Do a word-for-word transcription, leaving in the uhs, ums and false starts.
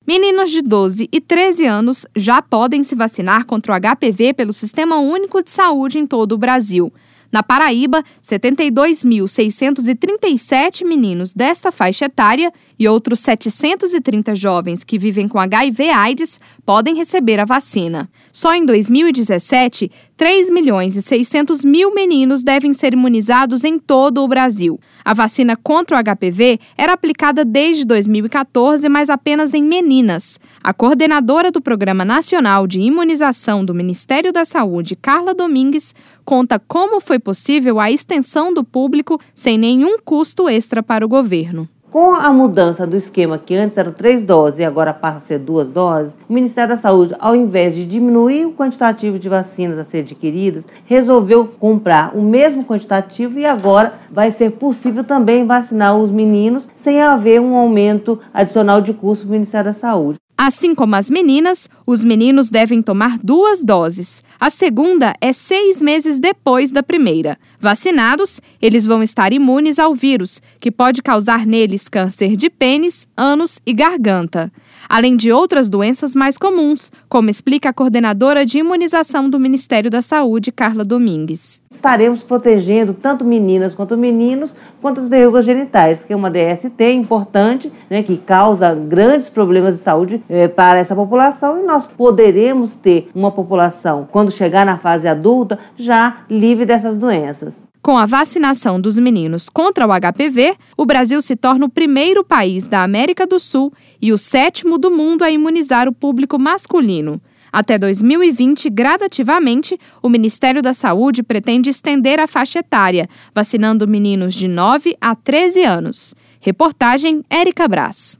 Meninos de doze e treze anos já podem se vacinar contra o H P V pelo Sistema Único de Saúde em todo o Brasil. Na Paraíba, setenta e dois mil seiscentos e trinta e sete meninos desta faixa etária e outros setecentos e trinta jovens que vivem com H I V AIDS podem receber a vacina. Só em dois mil e dezessete, três milhões e seiscentos mil meninos devem ser imunizados em todo o Brasil. A vacina contra o H P V era aplicada desde dois mil e quatorze, mas apenas em meninas. A coordenadora do Programa Nacional de Imunização do Ministério da Saúde, Carla Domingues, conta como foi possível a extensão do público sem nenhum custo extra para o governo. Com a mudança do esquema, que antes eram três doses e agora passa a ser duas doses, o Ministério da Saúde, ao invés de diminuir o quantitativo de vacinas a ser adquiridas, resolveu comprar o mesmo quantitativo e agora vai ser possível também vacinar os meninos sem haver um aumento adicional de custo do Ministério da Saúde. Assim como as meninas, os meninos devem tomar duas doses. A segunda é seis meses depois da primeira. Vacinados, eles vão estar imunes ao vírus, que pode causar neles câncer de pênis, ânus e garganta, além de outras doenças mais comuns, como explica a coordenadora de imunização do Ministério da Saúde, Carla Domingues. Estaremos protegendo tanto meninas quanto meninos quanto as verrugas genitais, que é uma D S T importante, né, que causa grandes problemas de saúde eh, para essa população, e nós poderemos ter uma população, quando chegar na fase adulta, já livre dessas doenças. Com a vacinação dos meninos contra o H P V, o Brasil se torna o primeiro país da América do Sul e o sétimo do mundo a imunizar o público masculino. Até dois mil e vinte, gradativamente, o Ministério da Saúde pretende estender a faixa etária, vacinando meninos de nove a treze anos. Reportagem Érica Brás.